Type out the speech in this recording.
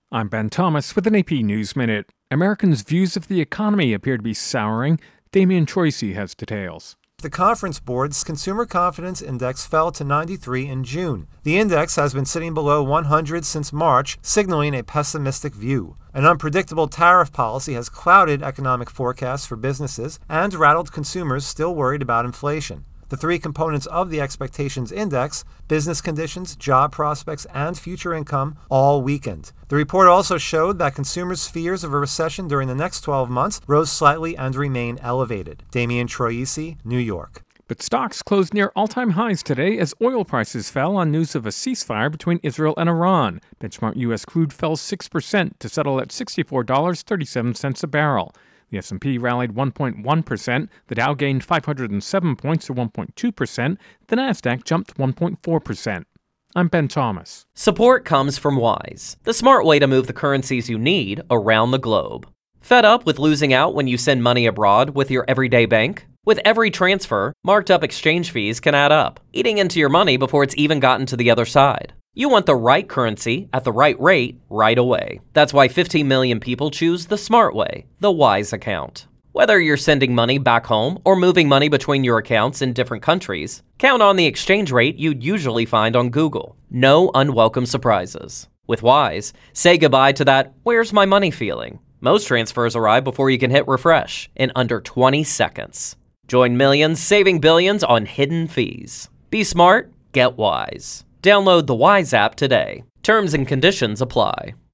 I'm Ben Thomas with an AP News Minute. Americans' views of the economy appear to be souring. Damian Troisi has details. The Conference Board's Consumer Confidence Index fell to 93 in June. The index has been sitting below 100 since March, signaling a pessimistic view. An unpredictable tariff policy has clouded economic forecasts for businesses and rattled consumers still worried about inflation. The three components of the expectations index, business conditions, job prospects, and future income, all weakened. The report also showed that consumers' fears of a recession during the next 12 months rose slightly and remain elevated. Damian Troisi, New York. But stocks closed near all-time highs today as oil prices fell on news of a ceasefire between Israel and Iran. Benchmark U.S. crude fell 6% to settle at $64.37 a barrel. The S&P rallied 1.1%, the Dow gained 507 points or 1.2%, the Nasdaq jumped 1.4%. I'm Ben Thomas. Support comes from Wise, the smart way to move the currencies you need around the globe. Fed up with losing out when you send money abroad with your everyday bank? With every transfer, marked up exchange fees can add up, eating into your money before it's even gotten to the other side. You want the right currency at the right rate right away. That's why 15 million people choose the smart way, the Wise account. Whether you're sending money back home or moving money between your accounts in different countries, count on the exchange rate you'd usually find on Google. No unwelcome surprises. With Wise, say goodbye to that "where's my money" feeling. Most transfers arrive before you can hit refresh in under 20 seconds. Join millions saving billions on hidden fees. Be smart, get Wise. Download the Wise app today. Terms and conditions apply.